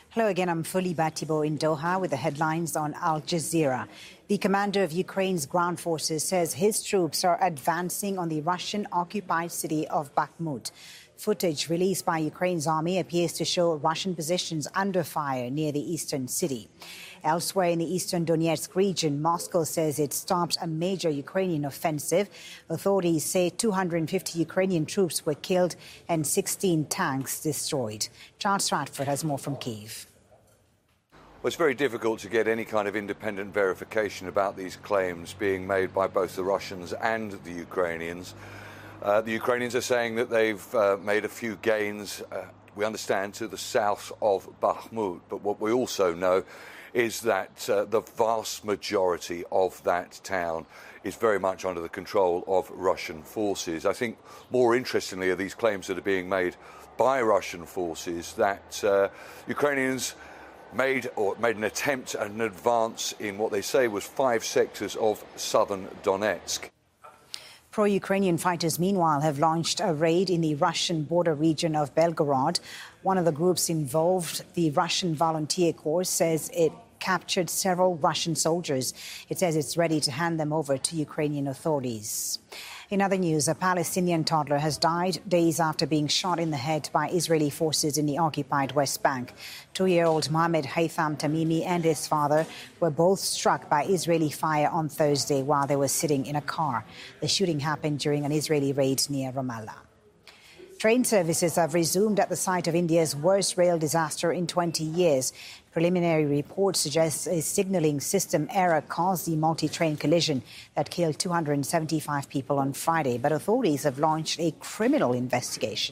Hello again, I'm Fuli Batibo in Doha with the headlines on Al Jazeera. The commander of Ukraine's ground forces says his troops are advancing on the Russian-occupied city of Bakhmut. Footage released by Ukraine's army appears to show Russian positions under fire near the eastern city. Elsewhere in the eastern Donetsk region, Moscow says it stopped a major Ukrainian offensive. Authorities say 250 Ukrainian troops were killed and 16 tanks destroyed. Charles Stratford has more from Kyiv. Well, it's very difficult to get any kind of independent verification about these claims being made by both the Russians and the Ukrainians. The Ukrainians are saying that they've made a few gains, we understand, to the south of Bakhmut. But what we also know is that the vast majority of that town is very much under the control of Russian forces. I think more interestingly are these claims that are being made by Russian forces that Ukrainians made an attempt at an advance in what they say was 5 sectors of southern Donetsk. Pro-Ukrainian fighters, meanwhile, have launched a raid in the Russian border region of Belgorod. One of the groups involved, the Russian Volunteer Corps, says it captured several Russian soldiers. It says it's ready to hand them over to Ukrainian authorities. In other news, a Palestinian toddler has died days after being shot in the head by Israeli forces in the occupied West Bank. 2-year-old Mohammed Haytham Tamimi and his father were both struck by Israeli fire on Thursday while they were sitting in a car. The shooting happened during an Israeli raid near Ramallah. Train services have resumed at the site of India's worst rail disaster in 20 years. Preliminary reports suggest a signalling system error caused the multi-train collision that killed 275 people on Friday, but authorities have launched a criminal investigation.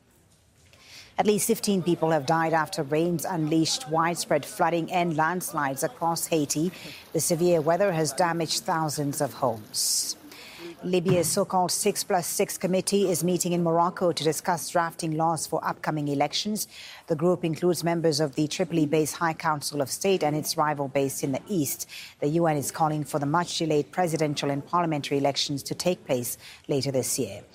At least 15 people have died after rains unleashed widespread flooding and landslides across Haiti. The severe weather has damaged thousands of homes. Libya's so-called 6+6 committee is meeting in Morocco to discuss drafting laws for upcoming elections. The group includes members of the Tripoli-based High Council of State and its rival base in the east. The UN is calling for the much-delayed presidential and parliamentary elections to take place later this year.